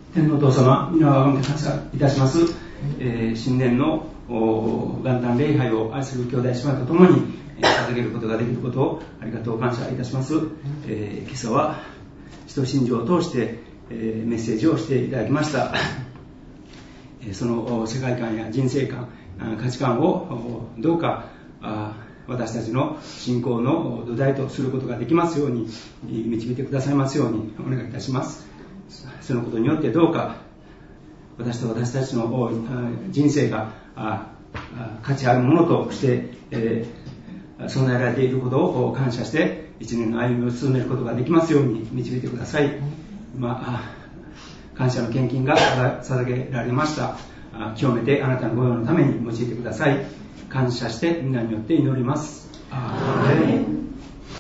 天皇お父様、皆をあがめ感謝いたします。新年の元旦礼拝を愛する兄弟姉妹とともに捧げることができることをありがとう感謝いたします。今朝は使徒信条を通してメッセージをしていただきました。その世界観や人生観、価値観をどうか私たちの信仰の土台とすることができますように導いてくださいますようにお願いいたします。そのことによってどうか私と私たちの人生が価値あるものとして備えられていることを感謝して一年の歩みを進めることができますように導いてください。感謝の献金が捧げられました。清めてあなたの御用のために用いてください。感謝して皆によって祈ります。アーメン。